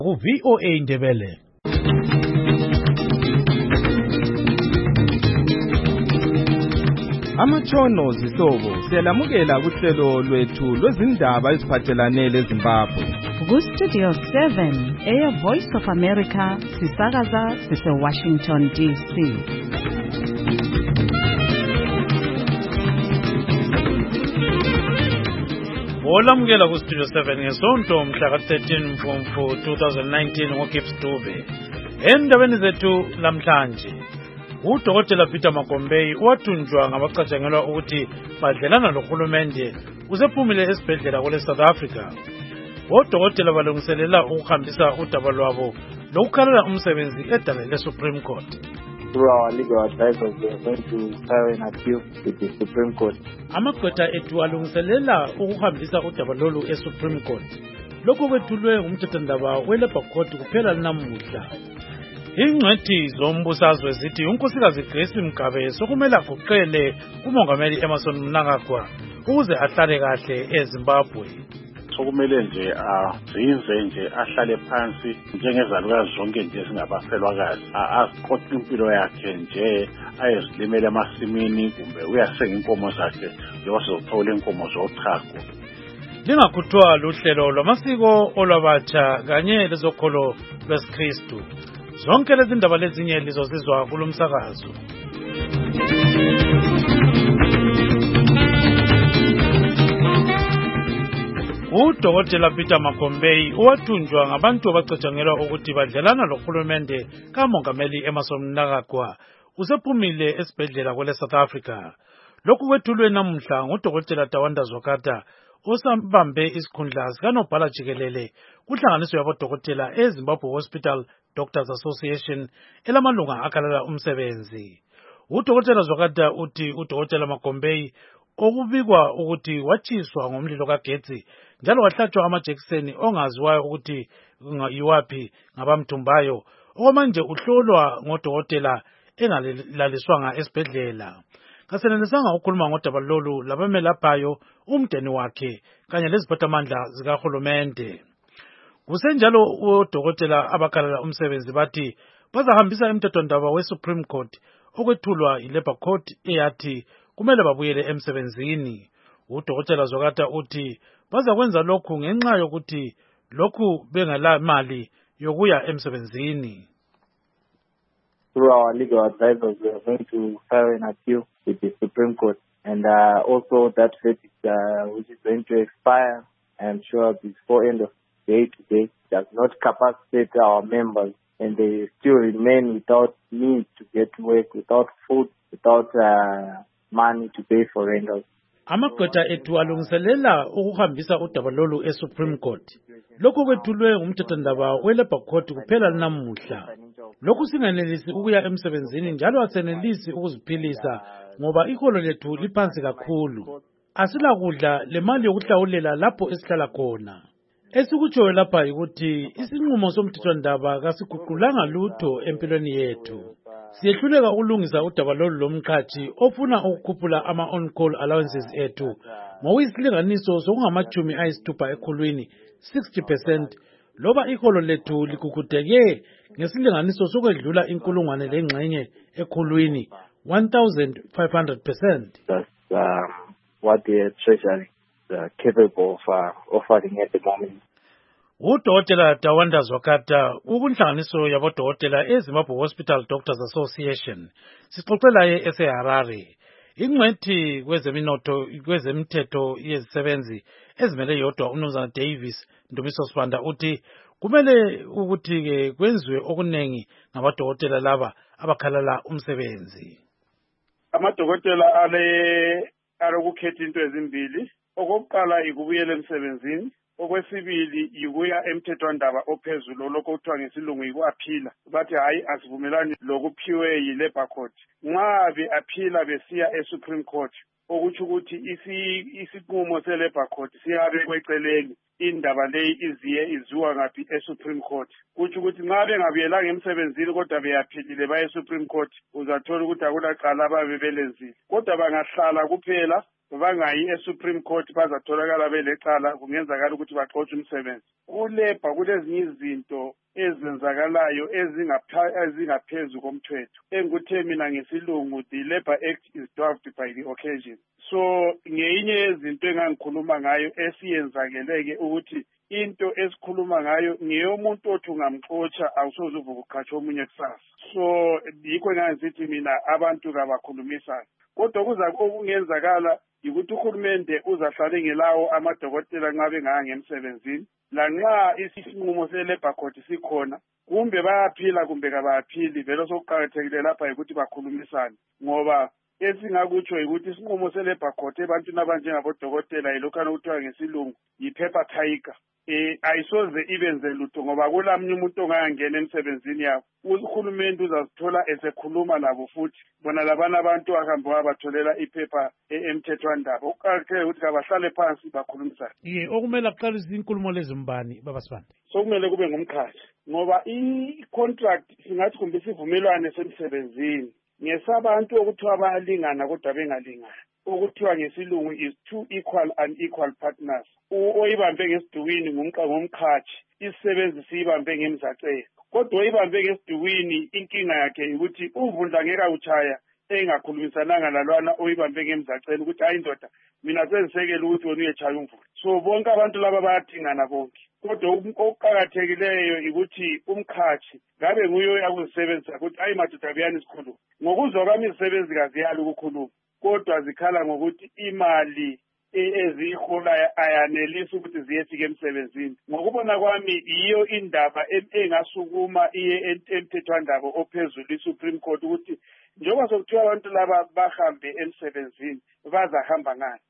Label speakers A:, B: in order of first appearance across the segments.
A: ku-VOA Ndebele. Amatshono zihlobo siyalamukela kuhlelo lwethu lwezindaba eziphathelane leZimbabwe.
B: Ku-Studio 7 Air Voice of America sisakaza sise-Washington DC.
C: Olamukela ku-Studio 7 ngesonto mhla ka-13 Mfumfu 2019 ngoGibbs Dube. Endabeni zethu lamhlanje, uDokotela Peter Makombei wathunjwa ngabacatshangelwa ukuthi badlelana lohulumende usephumile esibhedlela kwele South Africa. Odokotela balungiselela ukuhambisa udaba lwabo lokukhalela umsebenzi edala le-Supreme Court.
D: Through our legal advisors, we are going to file an appeal with the Supreme Court.
C: Amagqwetha ethu alungiselela ukuhambisa udaba lolu e-Supreme Court. Lokhu kwethulwe umthethwandaba we-Labour Court kuphela namuhla. Ingcwethi zombusazwe zithi unkosikazi Grace Mgabe sokumele aguqele kumongameli Emmerson Mnangagwa ukuze ahlale kahle eZimbabwe.
E: Sokumele nje azinze nje ahlale phansi njengezalukazi zonke nje singabafelwakazi, aziqoqe impilo yakhe nje ayezilimela emasimini kumbe uyasenga inkomo zakhe njengoba sizothola inkomo zochago.
C: Lingakhuthwa luhlelo lwamasiko olwabatsha kanye lezokholo lwesikristu. Zonke lezi ndaba lezinye lizozizwa kulomsakazo. uDokotela Peter Makombei wathunjwa ngabantu abacatshangelwa ukuthi badlelana lohulumende kamongameli Emmerson Mnangagwa usephumile esibhedlela kwele South Africa. Lokhu kwethulwe namuhla nguDokotela Tawanda Zwakata osambambe isikhundla sikanobhala jikelele kuhlanganiso yabodokotela eZimbabwe Hospital Doctors Association elamalunga akhalela umsebenzi. uDokotela Zwakata uthi uDokotela Makombei okubikwa ukuthi watshiswa ngomlilo kagetsi njalo wahlatshwa amajekiseni ongaziwayo ukuthi yiwaphi ngabamthumbayo, okwamanje uhlolwa ngodokotela engalaliswanga esibhedlela. Kasenelisanga ukukhuluma ngodaba lolu labamelaphayo, umndeni wakhe kanye leziphathamandla zikahulumende. Kusenjalo odokotela abakhalela umsebenzi bathi bazahambisa umthethwandaba we-Supreme Court okwethulwa yi-Labour Court eyathi kumele babuyele emsebenzini. uDokotela Zwakata uthi bazakwenza lokhu ngenxa yokuthi lokhu bengela mali yokuya emsebenzini.
D: Through our legal advisors, we are going to file an appeal with the Supreme Court, and also that verdict, which is going to expire, I am sure before end of the day today, does not capacitate our members, and they still remain without means to get to work, without food, without money to pay for rentals.
C: Amagqwetha ethu alungiselela ukuhambisa udaba lolu e-Supreme Court. Lokhu kwethulwe umthethwandaba we-Labour Court kuphela namuhla. Lokhu singenelisi ukuya emsebenzini njalo asenelisi ukuziphilisa ngoba iholo lethu liphansi kakhulu. Asilakudla lemali yokuhlawulela lapho esihlala khona. Esikutshoyo lapha ukuthi isinqumo somthethwandaba kasiguqulanga lutho empilweni yethu. Siyehluleka ukulungisa udaba lolu lomqhathi ofuna ukukhuphula ama-on-call allowances ethu ngokuyisilinganiso sokungamachumi ayisithupha ekhulwini 60%, loba iholo lethu likukudeke ngesilinganiso sokwedlula inkulungwane lengxenye ekhulwini 1,500%.
D: That's what the Treasury is capable of offering at the moment.
C: uDokotela Tawanda Zwakata ukunhlanganiso yabodokotela eZimbabwe Hospital Doctors Association sixoxela eseHarare. Ingcwethi kwezemthetho yezisebenzi ezimele yodwa uMnumzana Davis Ndumiso Sibanda uthi kumele ukuthi kwenziwe okunengi ngabodokotela laba abakhalala umsebenzi.
F: Amadokotela alokukhetha into ezimbili. Okokuqala ikubuyela emsebenzini. Okwesibili yikuya emthethwandaba ophezulu lokho kuthiwa ngesilungu yikwaphila. Bathi hayi asivumelani lokuphiwe yi-Labour Court. Nxa be-aphila besiya e-Supreme Court, okutsho ukuthi isinqumo se-Labour Court siyabekwa eceleni, indaba leyi iziwa ngaphi e-Supreme Court. Kutsho ukuthi nxa bengabuyelanga emsebenzini kodwa beyaphilile baye e-Supreme Court, uzathola ukuthi akulacala ababe belenzile. Kodwa bangahlala kuphela bangayi eSupreme Court bazatholakala belecala kungenzakala ukuthi baxotshe umsebenzi. Kulebha kulezinye izinto ezenzakalayo ezingaphezu komthetho engikuthe mina ngesilungu the Labour Act is dwarfed by the occasion. So ngeyinye yezinto engangikhuluma ngayo esiyenzakeleke ukuthi into esikhuluma ngayo ngeyomuntu othi ungamxotsha awusoze uvuka uqhatsha omunye kusasa. So yikho ngangisithi mina abantu kabakhulumisana. Kodwa kuza okungenzakala ukuthi uhulumende uzahlale ngelawo amadokotela nxa benganga emsebenzini lanxa isinqumo seLabour Court sikhona kumbe bayaphila kumbe kabaphili vele sokuqhakathekile lapha ukuthi bakhulumisane ngoba esingakutsho ukuthi isinqumo seLabour Court ebantwini abanjengabodokotela yilokho okuthiwa ngesilungu yi-paper tiger. Ayisoze ibenze lutho ngoba kulamnye umuntu ongangena emsebenzini yabo uhulumende uzazithola esekhuluma labo futhi bona labana abantu ahambe wabatholela iphepha emthethwandaba okuqakathekile ukuthi kabahlale phansi bakhulumisane.
C: Okumele aqalise inkulumo lezimbani babasibande
F: sokumele kube ngumkhathi ngoba i-contract singathi kumbe isivumelwano semsebenzini ngesabantu okuthiwa bayalingana kodwa bengalingani okuthiwa ngesilungu is two equal and equal partners. Oyibambe ngesidukwini ngumkhathi isisebenzi siyibambe ngemzacelo kodwa oyibambe ngesidukwini inkinga yakhe ukuthi uvundla ngeke awuchaya engakhulumisananga lalwana oyibambe ngemzacelo ukuthi hayi ndoda mina sengisekela ukuthi wena uyechaya umvula. So bonke abantu laba bayadingana bonke kodwa okuqakathekileyo ukuthi umkhathi ngabe nguye akuzisebenzisa ukuthi hayi madoda buyani isikhuluma ngokuzwa kwami izisebenzi kaziyali ukukhuluma kodwa zikhala ngokuthi imali ezihola ayanelisi ukuthi ziyefika emsebenzini. Ngokubona kwami iyo indaba engasukuma iye emthethwandaba ophezulu iSupreme Court ukuthi njengoba sokuthiwa abantu laba bahambe emsebenzini bazahamba ngani.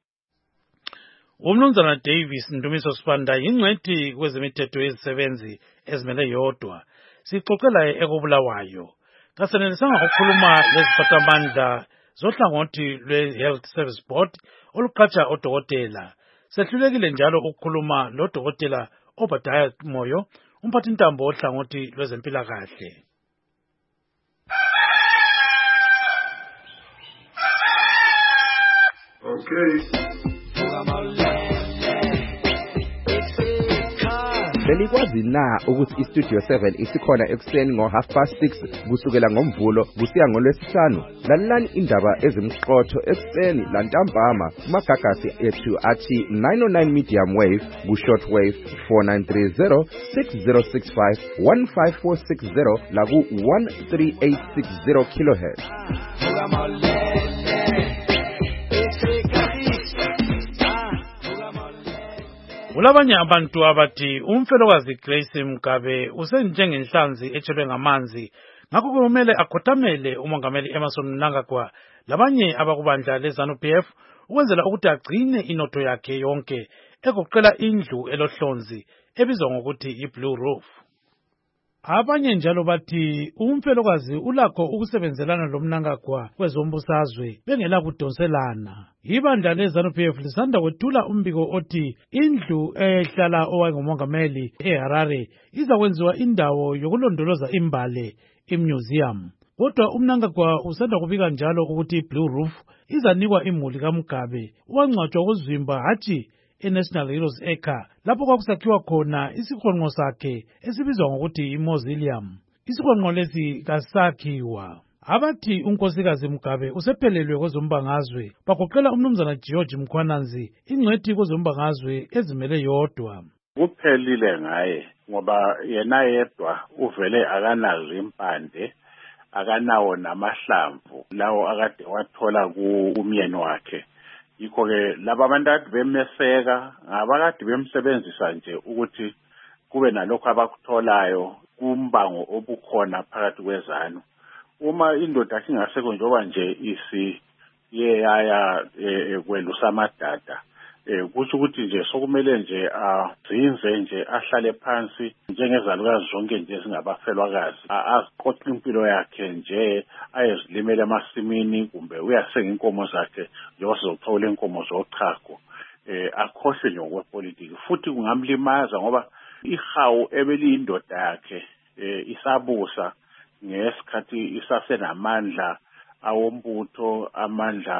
C: Umnumzana Davis Ndumiso Sibanda yingcwethi kwezemithetho yezisebenzi ezimele yodwa sixoxela ekubulawayo kasenelisanga ukukhuluma leziphathamandla zohlangothi lwe-Health Service Board oluqhatsha odokotela. Sehlulekile njalo ukukhuluma lodokotela Obadiah Moyo umphathintambo ohlangothi lwezempilakahle.
G: Okay.
A: Belikwazi na ukuthi iStudio 7 isikhona ekuseni ngo6:30 kusukela ngoMvulo kusiya ngoLwesihlanu. Lalelani indaba ezimqotho ekuseni lantambama kumagagasi ethu athi 909 medium wave ku-short wave 4930 6065 15460 laku 13860 kilohertz.
C: Kulabanye abantu abathi umfelokazi Grace Mugabe usenjengenhlanzi etshelwe ngamanzi ngakho kumele akhothamele umongameli Emmerson Mnangagwa labanye abakubandla leZANU-PF ukwenzela ukuthi agcine inotho yakhe yonke egoqela indlu elohlonzi ebizwa ngokuthi iBlue Roof. Abanye njalo bathi umfelokazi ulakho ukusebenzelana loMnangagwa kwezombusazwe bengela kudonselana. Ibandla leZANU-PF lisanda kwethula umbiko othi indlu ehlala owayengumongameli eHarare izakwenziwa indawo yokulondoloza imbali imuseum. Kodwa uMnangagwa usanda kubika njalo ukuthi iBlue Roof izanikwa imuli kaMugabe owangcwatshwa kuzimba hatshi eNational Heroes Acre lapho kwakusakhiwa khona isikhonqo sakhe esibizwa ngokuthi imausoleum. Isikhonqo lesi kasakhiwa. Abathi unkosikazi Mugabe usephelelwe kwezombangazwe bagoqela umnumzana George Mkhwananzi ingcwethi kwezombangazwe ezimele yodwa.
E: Kuphelile ngaye ngoba yena yedwa uvele akanazo impande akanawo namahlamvu lawo akade wathola kumyeni wakhe. Yikho-ke laba abantu akade bemeseka ngabakade bemsebenzisa nje ukuthi kube nalokho abakutholayo kumbango obukhona phakathi kwezanu. Uma indoda singasekho njengoba nje isiye yaya kwelusa amadada kusho ukuthi nje sokumele nje azinze nje ahlale phansi njengezalukazi zonke nje ezingabafelwakazi aziqoqe impilo yakhe nje ayezilimela emasimini kumbe uyasenga inkomo zakhe njengoba sizothola inkomo zochago akhohlwe nje ngokwepolitiki futhi kungamlimaza ngoba ihawu ebeliyindoda yakhe isabusa ngesikhathi isasenamandla awombutho amandla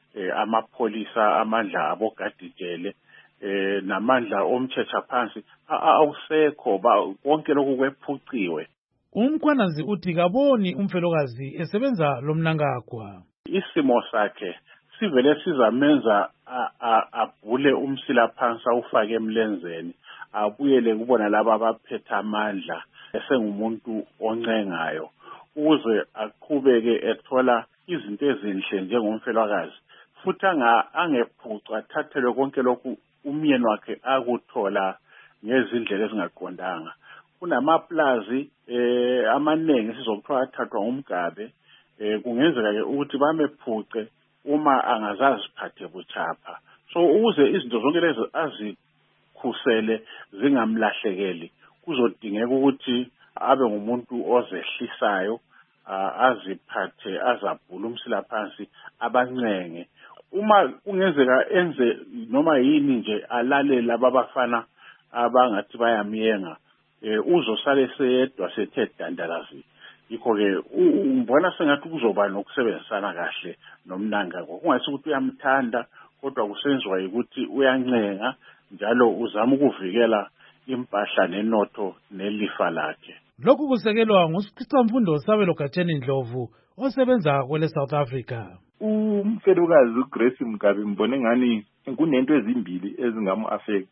E: amapholisa amandla abogadijele namandla omthetho phansi awusekho konke lokhu kwephuciwe.
C: Umkhwanazi uthi kaboni umfelokazi esebenza lomnangagwa.
E: Isimo sakhe sivele sizamenza abhule umsila phansi awufake emlenzeni abuyele kubona laba abaphethe amandla esengumuntu oncengayo ukuze aqhubeke ethola izinto ezinhle njengomfelokazi futhi angephuca athathelwe konke lokhu umyeni wakhe akuthola ngezindlela ezingaqondanga. Kunamaplazi amaningi sizokuthiwa athathwa ngumgabe kungenzeka ke ukuthi bamephuce uma angazaziphathe buchapha. So ukuze izinto zonke lezo azikhusele zingamlahlekeli kuzodingeka ukuthi abe ngumuntu ozehlisayo aziphathe azabhula umsila phansi abancenge. Uma kungenzeka enze noma yini nje alalele abafana abangathi bayamiyenga uzosale seyedwa sethe dandalazi. Yikho-ke ngibona sengathi kuzoba nokusebenzisana kahle nomnangagwa. Kungasi ukuthi uyamthanda kodwa kusenziwa ukuthi uyancenga njalo uzama ukuvikela impahla nenotho nelifa lakhe.
C: Lokhu kusekelwa nguSichicamfundo Sabelo Gatsheni Ndlovu osebenza kwele South Africa.
G: Umfelokazi uGrace Mugabe mbone ngani kunento ezimbili ezingamu-affect.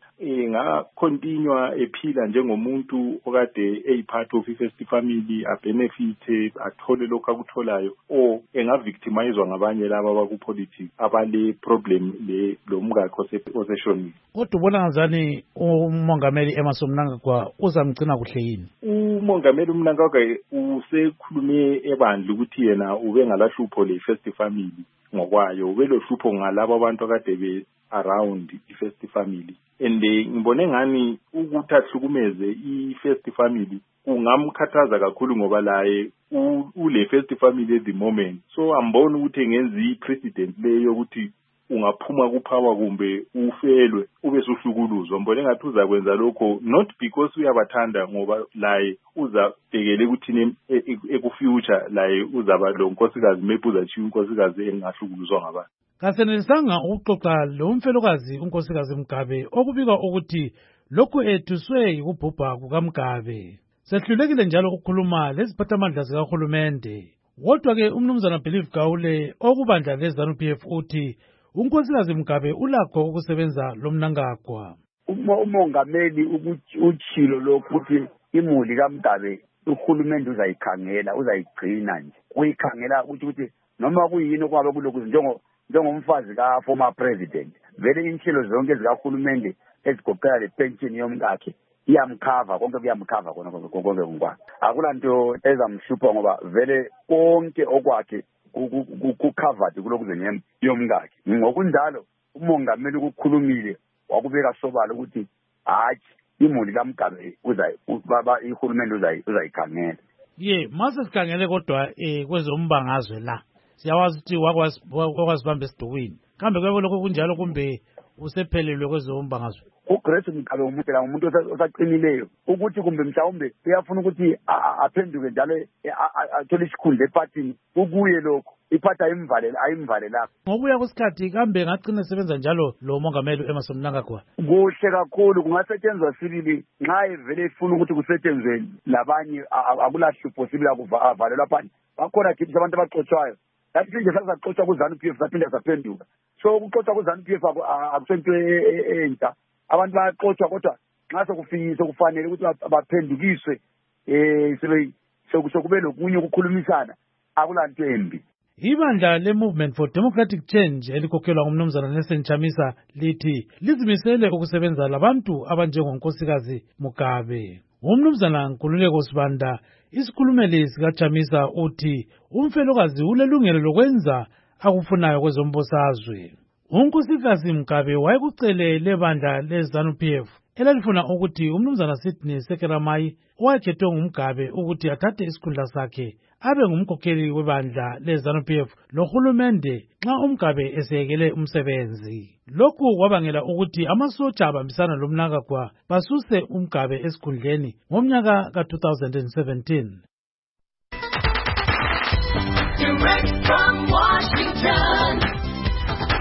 G: Ngakontinua ephila njengomuntu okade eyipart of i-first family abenefite athole lokho akutholayo or engavictimizwa ngabanye laba abakupolitics abale problem lo mngakho oseshonile.
C: Kodwa ubona ngazani umongameli Emmerson Mnangagwa uzamgcina kuhle yini?
G: Umongameli uMnangagwa usekhulume ebandla ukuthi yena ube ngalahlupho le-first family ngokwayo ubelo hlupho ngalabo abantu akade around i-first family and ngibone ngani ukuthi ahlukumeze i-first family kungamkhathaza kakhulu ngoba laye ule first family at the moment. So ambona ukuthi ngenza i-precedent leyo ukuthi ungaphuma kuphawa kumbe ufelwe ube suhlukuluzwa. Mbone ngathi uzakwenza lokho not because uyabathanda ngoba laye uzabhekele ukuthi ekufuture laye uzaba lo nkosikazi maybe uzachiya unkosikazi engahlukuluzwa ngabantu.
C: Kasenelisanga ukuxoxa lo mfelokazi unkosikazi Mugabe okubikwa ukuthi lokhu ethuswe yikubhubha kukaMugabe. Sehlulekile njalo ukukhuluma leziphathamandla zikahulumende. Kodwa ke umnumzana Believe Gawule okubandla leZANU-PF uthi unkosikazi Mugabe ulakho ukusebenza lomnangagwa.
H: Umongameli uchilo lokuthi imuli kaMugabe uhulumende uzayikhangela uzayigcina nje. Uyikhangela ukuthi noma kuyini okwabe kulokhu njengomfazi ka former president vele inhlelo zonke zikahulumende ezigoqela le pension yomkakhe iyamkhava konke kuyamkhava khona konke ngokwa. Akulanto ezamhlupha ngoba vele konke okwakhe ku-covered kulokuzwe yomkakhe. Ngokunjalo umongameli ukukhulumile wakubeka sobala ukuthi hatshi imuli kaMugabe ihulumende uzayikhangela.
C: Mase sikhangele kodwa kwezombangazwe la siyawazi ukuthi wakwazibamba esidukwini kambe kwebe lokho kunjalo kumbe usephelelwe kwezombangazwe.
H: uGrace Mugabe umuntu osaqinileyo ukuthi kumbe mhlawumbe uyafuna ukuthi aphenduke njalo athole isikhundla ephathini ukuye lokho iphatha ayimvale lapho.
C: Ngokuya kwesikhathi kambe ngagcina sebenza njalo lo mongameli Emmerson Mnangagwa.
H: Kuhle kakhulu kungasetshenzwa sibili nxa evele efuna ukuthi kusetshenzwe labanye akulahlupho sibili akuvalelwa phansi. Bakhona kithi abantu abaxotshwayo. Lathi nje sakuxotsha kuZANU-PF saphinda saphenduka. So ukuxotsha kuZANU-PF akusento entsha. Abantu bayaxotsha kodwa nxa sokufikise kufanele ukuthi baphendukiswe sekube lokunye ukukhulumisana akulanto embi.
C: Ibandla le-Movement for Democratic Change elikhokhelwa ngumnumzana Nelson Chamisa lithi lizimisele ukusebenza labantu abanjengonkosikazi Mugabe. Umnumzana Nkululeko Sibanda isikhulumeli sikaChamisa uthi umfelokazi ulelungelo lokwenza akufunayo kwezombusazwe. Unkosikazi Mugabe wayekucele lebandla leZANU-PF elalifuna ukuthi umnumzana Sydney Sekeramai owakhethwe nguMugabe ukuthi athathe isikhundla sakhe abe ngumkhokheli webandla leZANU-PF lohulumende nxa uMugabe eseyekele umsebenzi. Lokhu kwabangela ukuthi amasotsha abambisana loMnangagwa basuse uMugabe esikhundleni ngomnyaka ka-2017.
I: Direct from Washington,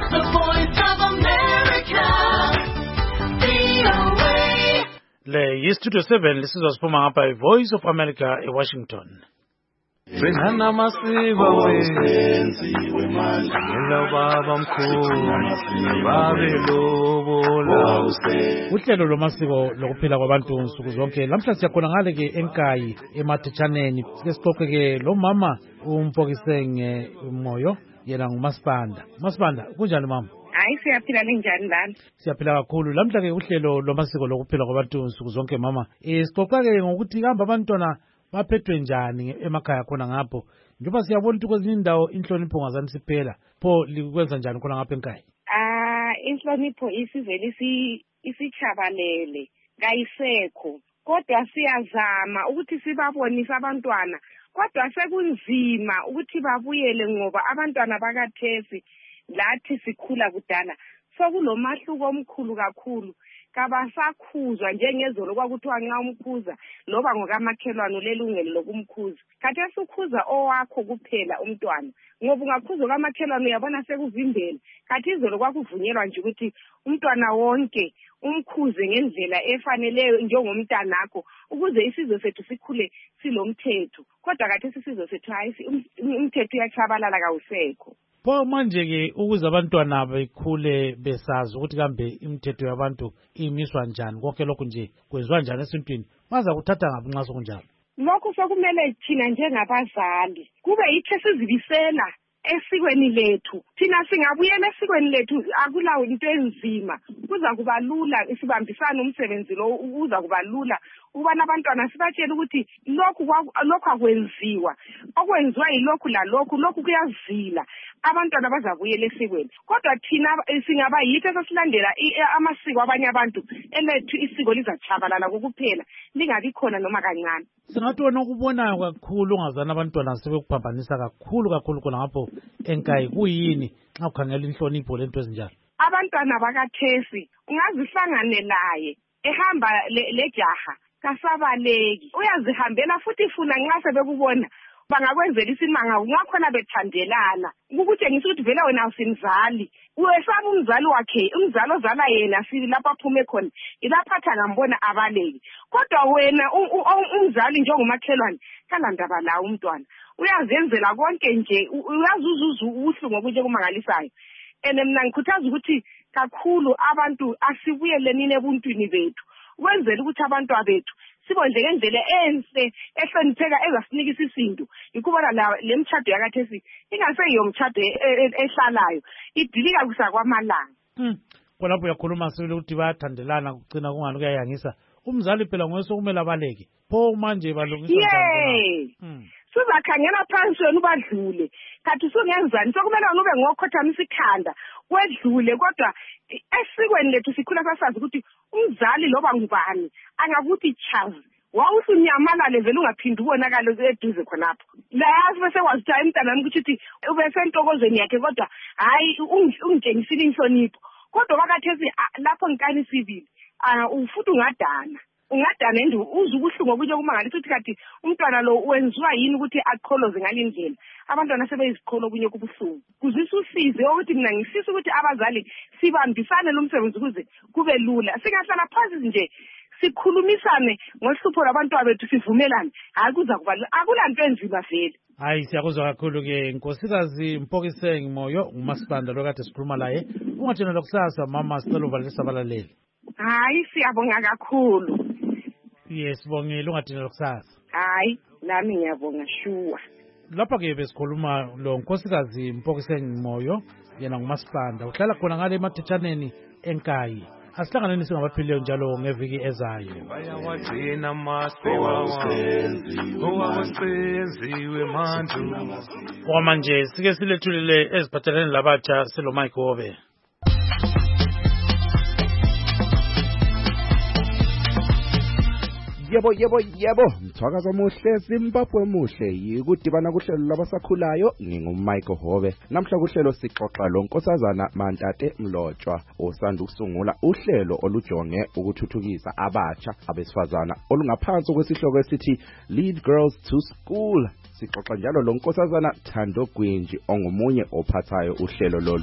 C: Le yistudio 7 lisizwa siphuma ngapha iVoice of America eWashington.
I: Benhana masiko wenziwe manje ngelo baba mkhulu babelobola
C: uhlelo lomasiko lokuphila kwabantu nsuku zonke lamhla siyakhona ngale ke enkayi emathetshaneni sike sixoxe ke lo mama umpokisenge umoyo yena nguMasipanda. Masipanda kunjani mama?
J: Hayi siyaphila njani lana?
C: Siyaphila kakhulu. Lamhla ke uhlelo lomasiko lokuphila kwabantu nsuku zonke mama sixoxa ke ngokuthi hamba abantwana baphethwe njani emakhaya khona ngapho njengoba siyabona ukuthi kwezinye indawo inhlonipho ngazani siphela pho likwenza njani khona ngapha enkhaya?
J: Inhlonipho isivele isichabalele kayisekho kodwa siyazama ukuthi sibabonise abantwana kodwa sekunzima ukuthi babuyele ngoba abantwana bakathesi lathi sikhula kudala sokulomahluko omkhulu kakhulu kabasakhuzwa njengezolo kwakuthiwa nxa umkhuza loba ngokamakhelwane ulelungelo lokumkhuza khathi esukhuza owakho kuphela umntwana ngoba ungakhuza kamakhelwane uyabona sekuvimbela khathi izolo kwakuvunyelwa nje ukuthi umntwana wonke umkhuze ngendlela efaneleyo njengomntanakho ukuze isizwe sethu sikhule silomthetho kodwa khathi isizwe sethu hayi umthetho uyachabalala kawusekho.
C: Pho manje-ke ukuze abantwana bekhule besazi ukuthi kambe imithetho yabantu imiswa njani konke lokhu nje kwenziwa njani esintwini maza kuthatha ngaphi nxa sokunjalo?
J: Lokhu sokumele thina njengabazali kube yithi sizibisela esikweni lethu thina singabuyela esikweni lethu akulawo into enzima kuza kuba lula isibambisana umsebenzi lo uza kuba lula ubana abantwana sibatshela ukuthi lokhu akwenziwa okwenziwa yilokhu lokhu kuyazila abantwana bazabuyela esikweni kodwa thina singaba yithi esasilandela amasiko abanye abantu elethu isiko lizachabalala kokuphela lingabi khona noma kancane.
C: Singathi wena ukubonayo kakhulu ungazana abantwana sebekuphambanisa kakhulu khona ngapho enkayi kuyini nxa ukhangela inhlonipho lento ezinjalo?
J: Abantwana bakathesi ungazihlangane laye ehamba lejaha kasabaleki uyazihambela futhi funa nxa sebekubona bangakwenzela isimanga ungakhona bethandelana ukutshengisa ukuthi vele wena usimzali uyesaba umzali wakhe umzali ozala yena lapho aphume khona ilaphatha ngambona abaleki kodwa wena umzali njengomakhelwane kalandaba la umntwana uyazenzela konke nje uyazuzuza ubuhlungu obunjengemangalisayo mina ngikhuthaza ukuthi kakhulu abantu asibuyeleni ebuntwini bethu ukwenzela ukuthi abantu bethu sibonje ngendlela enhle ehlonipheka ezasinika isindo ikubona le mtshado yakathesi ingaseyiyo mtshado ehlalayo idilika kusakwamalanga.
C: Khonapho uyakhuluma sibili ukuthi bayathandelana kugcina kungani kuyayangisa umzali phela ngowesokumele abaleke pho manje balungisa
J: njani? Sizakhangela phansi wena ubadlule kathi sungenzani sokumele ube ngokhothama isikhanda wedlule kodwa esikweni lethu sikhula sasazi ukuthi umzali loba ngubani angakuthi chazi wawusunyamalale vele ungaphindi ubonakala eduze khonapho la yazi bese wazitha emntanami ukuthi ube sentokozweni yakhe kodwa hayi ungitshengisile inhlonipho kodwa bakathesi lapho ngikani sibili ufuthi ungadana nje uze ubuhlungu obunye kumangalisa ukuthi kanti umntwana lo wenziwa yini ukuthi aqholoze ngalindlela abantwana sebeyiziqholo kunye kubuhlungu kuzisa usize ukuthi mina ngisisa ukuthi abazali sibambisane lo msebenzi ukuze kube lula singahlala phansi nje sikhulumisane ngohlupho lwabantu bethu sivumelane hayi kuza kuba akulanto enzima vele.
C: Hayi siyakuzwa kakhulu ke Nkosikazi Mpokisenge Moyo nguMasipanda lo kade sikhuluma laye ungatshena lokusasa mama sicela uvalisa abalaleli.
J: Hayi siyabonga kakhulu.
C: Yes sibongile ungatshena lokusasa.
J: Hayi nami ngiyabonga sure.
C: Lapha ke besikhuluma lo Nkosikazi Mpokisenge Moyo yena nguMasipanda uhlala khona ngale emathetshaneni enkayi. Asihlanganeni singabaphilileyo njalo ngeviki ezayo.
I: Bayawagcina amasiko owawenziwe manje.
C: Manje sike silethulile eziphathelene labatsha selo Mike Hobe.
A: Yebo, mthwakazo muhle Zimbabwe muhle yikudibana kuhlelo labasakhulayo nginguMichael Hobe. Namhla kuhlelo sixoxa lo Nkosazana Mantate Mlotshwa osanda ukusungula uhlelo olujonge ukuthuthukisa abatsha abesifazana olungaphansi kwesihloko esithi Lead Girls to School. Sixoxa njalo lo Nkosazana Thando Gwinji ongomunye ophathayo uhlelo lolu.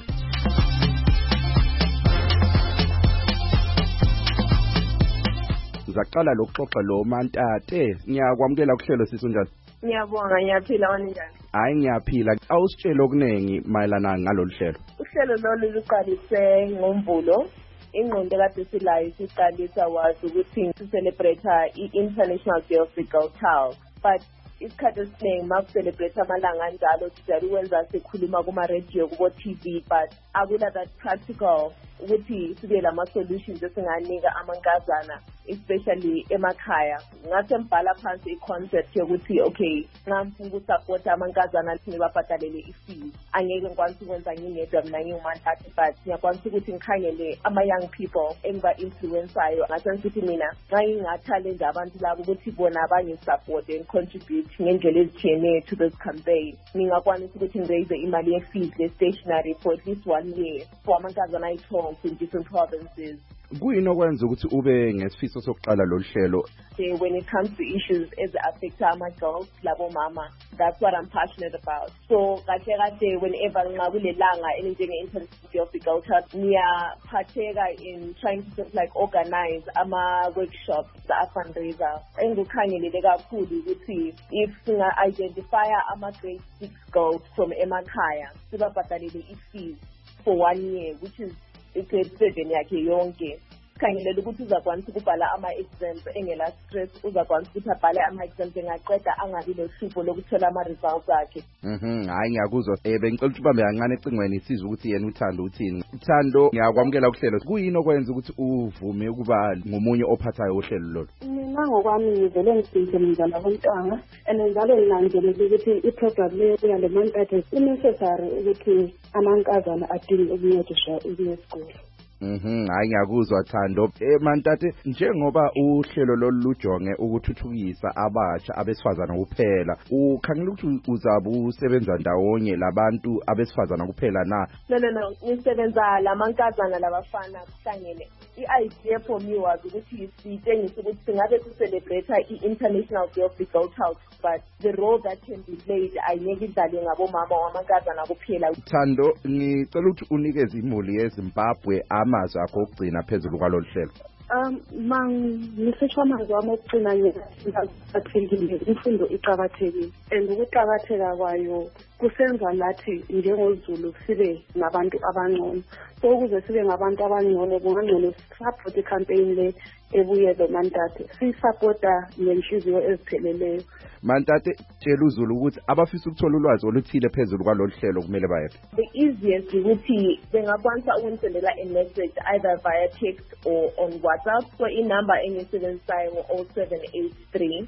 A: uzaqala lokuxoxa lo Mantate. Ngiyakwamukela kuhlelo sisi unjani?
K: Ngiyabonga, ngiyaphila wena njani?
A: Hayi ngiyaphila. Awusitshela okuningi mayelana ngalolu hlelo.
K: Uhlelo lolu luqalise ngoMvulo. Ingqondo kade silayo siqalisa wazi ukuthi celebrate i-International Day of the Girl Child. But isikhathi esiningi maku-celebrate amalanga anjalo sijala ukwenza sikhuluma kuma-radio kubo-TV, but akula that practical ukuthi sibe lama-solutions esinganika amankazana especially emakhaya. Ngase mbhala phansi i-concept yokuthi okay, ngifuna ukusupporta amankazana ngibabhadalele i-fees. Angeke ngikwanise ukwenza ngingedwa mina ngiwuMantate, but ngiyakwanisa ukuthi ngikhangele ama-young people engiba-influensayo. Ngase ngithi mina ngingathallente abantu labo ukuthi bona bangi-supporte and contribute ngendlela ezithiyene to this campaign. Ngingakwanisa ukuthi ngiraise imali ye-fees le-stationary for at least 1 year for amankazana ayi-12 in different provinces.
A: Kuyini okwenza ukuthi ube ngesifiso sokuqala lolu hlelo?
K: When it comes to issues as affect my girls, labo mama, that's what I'm passionate about. So kahle whenever ngakulelanga elinjenge-International Day of the Girl Child, ngiyaphatheka in trying to like organize ama-workshops, a-fundraiser. Engikukhangelele kakhulu ukuthi if singa-identify ama-grade 6 girls from emakhaya, sibabhadalele i-fees for 1 year, which is grade 7 yakhe yonke. Khangelela ukuthi uzakwanisa ukubhala ama-exams engela stress, uzakwanisa ukuthi abhale ama-exams engaqeda angabi nohlupho lokuthola ama-results akhe.
A: Hayi ngiyakuzwa. Bengicela ukuthi ubambe kancane ecingweni sizwe ukuthi yena uThando uthini. Uthando, ngiyakwamukela kuhlelo. Kuyini okwenza ukuthi uvume ukuba ngomunye ophathayo uhlelo lolu?
L: Mina ngokwami ngivele ngisinze mina labontanga, and njalo ngilandelele ukuthi i-program leyo le Mantate necessary ukuthi amankazana adinge ukuncediswa esikoleni.
A: Hayi ngiyakuzwa Thando. Mantate, njengoba uhlelo lolu lujonge ukuthuthukisa abatsha abesifazana kuphela, ukhangela ukuthi uzabe usebenza ndawonye labantu abesifazana kuphela na?
K: No, ngisebenza lamankazana labafana kuhlangene. I-idea for me was ukuthi sitshengise ukuthi singabe sicelebrate i-International Day of the Girl Child, but the role that can be played ayingeke idlalwe ngabomama wamankazana kuphela.
A: Thando, ngicela ukuthi unikeze imuli yeZimbabwe amazwi akho okugcina phezulu kwalolu hlelo.
L: Ngisho amazwi wami okugcina ngiyathengile, imfundo iqakathekile, and ukuqakatheka kwayo kusenza nathi njengoZulu sibe nabantu abangcono. So ukuze sibe ngabantu abangcono kungangcono support i-campaign le ebuye lo Mantate, siyisupporta ngenhliziyo ezipheleleyo.
A: Mantate, tshela uZulu ukuthi abafisa ukuthola ulwazi oluthile phezulu kwalolu hlelo kumele bayephi.
K: The easiest ukuthi bengakwanisa ukusendela a message either via text or on WhatsApp. So inamba engisebenzisayo ngo-0783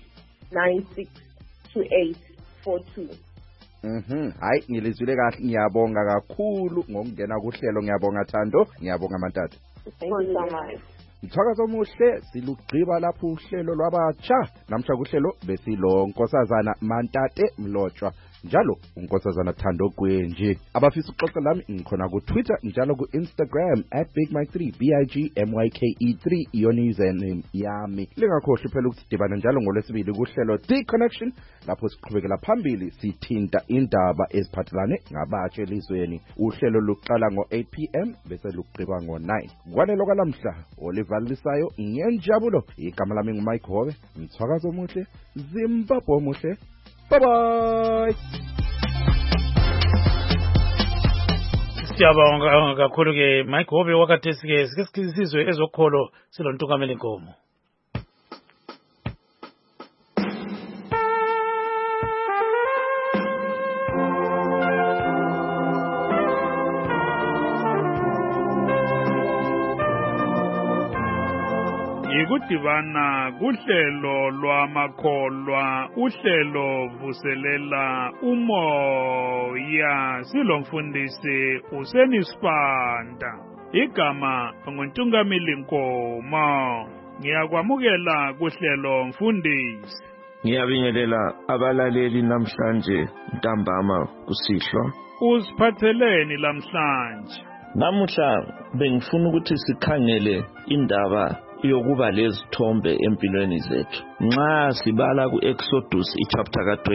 K: 962842.
A: Hayi ngilizwile kahle, ngiyabonga kakhulu ngokungena kuhlelo. Ngiyabonga Thando, ngiyabonga Mantate.
K: Thank you so much.
A: Mthakazo omuhle silugqiba lapho uhlelo lwabatsha. Namhla kuhlelo besilo Nkosazana Mantate Mlotshwa, njalo uNkosazana Thando Gwenji. Abafisa ukuxoxa lami ngikhona ku Twitter njalo ku Instagram @bigmike3 BIGMYKE3 iyona username yami. Lingakhohlwa phela ukuthi dibana njalo ngolwesibili kuhlelo The Connection, lapho siqhubekela phambili sithinta indaba eziphathelane ngabatsha elizweni. Uhlelo luqala ngo-8 PM bese lugqiba ngo-9. Kwalelo kwalamhla olivalisayo ngenjabulo, igama lami nguMike Hove. Mthakazo omuhle, Zimbabwe omuhle. Bye bye.
C: Siyabonga kakhulu ke Mike Hove wakathesi ke sikisizwe ezokholo silontukamela inkomo.
M: Ikudibana kuhlelo lwamakholwa, uhlelo vuselela umoya, silomfundisi uSenisipanda, igama nguNtungameli Nkomo. Ngiyakwamukela kuhlelo mfundisi.
N: Ngiyabingelela abalaleli namhlanje ntambama kusihlwa.
M: Usiphatheleni lamhlanje?
N: Namuhla bengifuna ukuthi sikhangele indaba yokuba lezithombe empilweni zethu. Nxa sibala ku-Exodus chapter ka-20,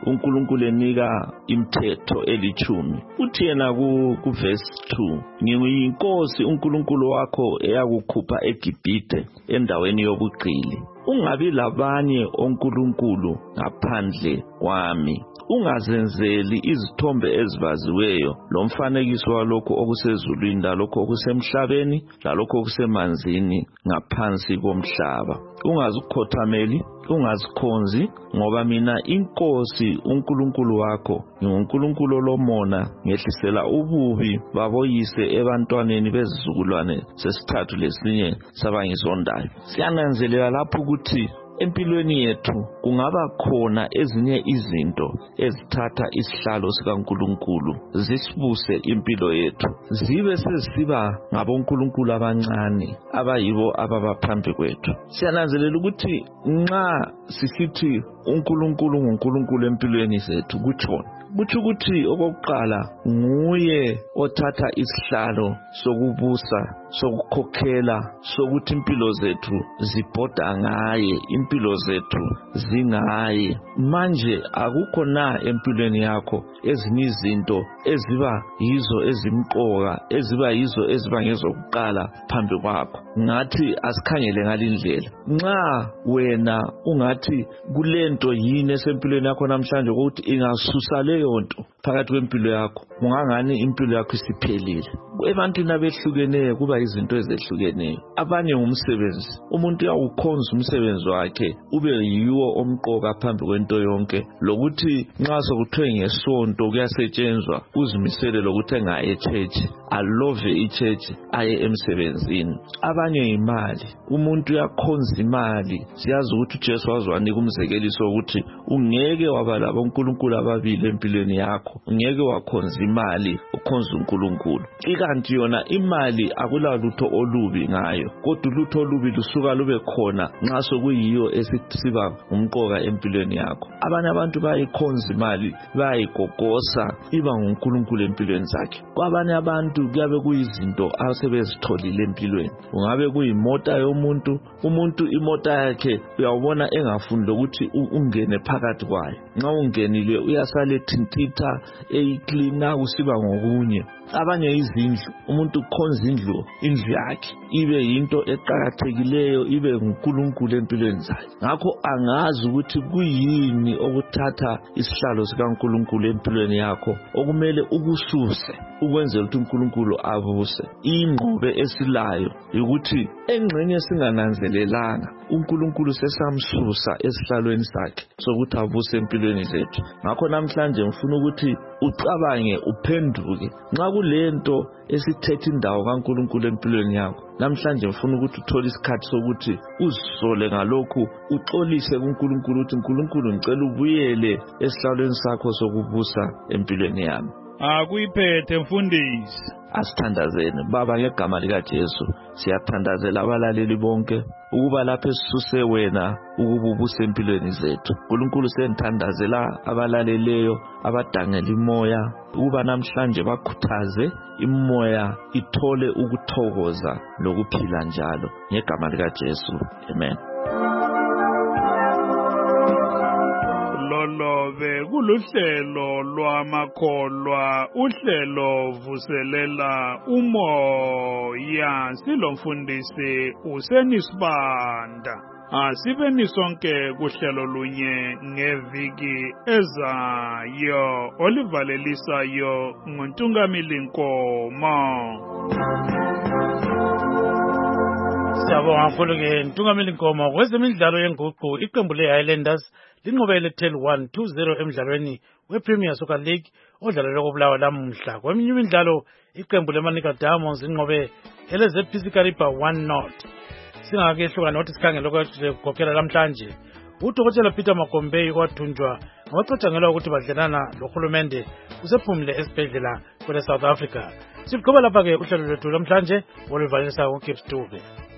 N: uNkulunkulu enika imithetho elithumi. Uthi yena ku verse 2, ngiyinkosi uNkulunkulu wakho eyakukhupha eGibhite endaweni yobugqili. Ungabi labanye onkulunkulu ngaphandle kwami. Ungazenzeli izithombe ezibaziweyo lomfanekiso walokho okusezulwini lalokho okusemhlabeni lalokho okusemanzini ngaphansi komhlaba. Ungazikhothameli, ungazikhonzi, ngoba mina inkosi uNkulunkulu wakho nginguNkulunkulu olomona, ngehlisela ububi baboyise ebantwaneni bezizukulwane sesithathu lesinye sabangisondayo. Siyananzelela lapho ukuthi empilweni yethu kungaba khona ezinye izinto ezithatha isihlalo sikaNkulunkulu zisibuse impilo yethu, zibe sezisiba ngabonkulunkulu abancane abayibo ababaphambi kwethu. Siyananzelela ukuthi nxa sisithi uNkulunkulu nguNkulunkulu empilweni zethu kutsho ukuthi okokuqala nguye othatha isihlalo sokubusa, sokukhokhela, sokuthi impilo zethu zibhoda ngaye, impilo zethu zingaye. Manje akukho na empilweni yakho ezinye izinto eziba yizo ezimqoka, eziba yizo eziba ngezokuqala phambi kwakho? Ngathi asikhangele ngalindlela. Nxa wena ungathi kulento yini esempilweni yakho namhlanje ukuthi ingasusa leyo nto phakathi kwempilo yakho, ungangani impilo yakho isiphelile. Ebantwini abehlukeneyo kuba izinto ezehlukeneyo. Abanye umsebenzi, umuntu uyawukhonza umsebenzi wakhe ube yiwo omqoka phambi kwento yonke, lokuthi nxa sokuthiwe ngesonto kuyasetshenzwa uzimisele lokuthi engaye echurch, alove ichurch, aye emsebenzini. Abanye imali, umuntu uyakhonza imali. Siyazi ukuthi uJesu waziwanika umzekeliso ukuthi ungeke waba labonkulunkulu ababili empilweni yakho, ungeke wakhonza imali ukhonza uNkulunkulu. Ikanti yona imali akulalutho olubi ngayo, kodwa ulutho olubi lusuka lube khona nxa sokuyiyo esisiba umqoka empilweni yakho. Abanye abantu bayikhonza imali, bayigogosa iba nguNkulunkulu empilweni zakhe. Kwabanye abantu kuyabe kuyizinto asebezitholile empilweni. Ungabe kuyimota yomuntu, umuntu imota yakhe uyawubona engafuni ukuthi ungene phakathi kwayo. Nxa ungenile uyasale thintitha eyiklina kusiba ngokunye. Abanye izindlu, umuntu ukhonza indlu yakhe ibe yinto eqhakathekileyo, ibe nguNkulunkulu empilweni zakhe. Ngakho angazi ukuthi kuyini okuthatha isihlalo sikaNkulunkulu empilweni yakho okumele ukususe ukwenzela ukuthi uNkulunkulu abuse. Ingqobe esilayo ukuthi engxenye singananzelelanga uNkulunkulu sesamsusa esihlalweni sakhe sokuthi abuse empilweni zethu. Ngakho namhlanje ngifuna ukuthi ucabange, uphenduke. Nxa kulento esithethe indawo kaNkulunkulu empilweni yakho, namhlanje ngifuna ukuthi uthole isikhathi sokuthi uzisole ngalokhu, uxolise kuNkulunkulu ukuthi uNkulunkulu ngicela ubuyele esihlalweni sakho sokubusa empilweni yami.
M: Akuyiphethe mfundisi.
N: Asithandazeni Baba ngegama likaJesu. Siyathandazela abalaleli bonke ukuba lapho esisuse wena ukububuse empilweni zethu. uNkulunkulu senthandazela abalaleleyo abadangela imoya ukuba namhlanje bakhuthaze imoya ithole ukuthokoza lokuphila njalo ngegama likaJesu. Amen.
M: Lolobe kuluhlelo lwamakholwa, uhlelo vuselela umoya. Silomfundisi uSenisibanda. Asibeni sonke kuhlelo lunye ngeviki ezayo olivalelisayo nguNtungamili Nkomo.
C: Siyabonga kakhulu-ke Ntungamili Nkomo. Kwezemidlalo yenguqu iqembu le-Highlanders linqobele 10-1-2-0 emdlalweni we-Premier Soccer League odlalelwe koBulawayo lamuhla. Kweminye imidlalo iqembu leManica Diamonds linqobe eleZPC Kariba 1-0. Singakehluka nokuthi sikhangele lokukhokhela namhlanje. UDokotela Peter Makombei kwathunjwa ngocatshangelwa ukuthi badlelana lohulumende usephumile esibhedlela kwele South Africa. Siqhubeka lapha-ke uhlelo lwethu namhlanje oluvalisa uKips Dube.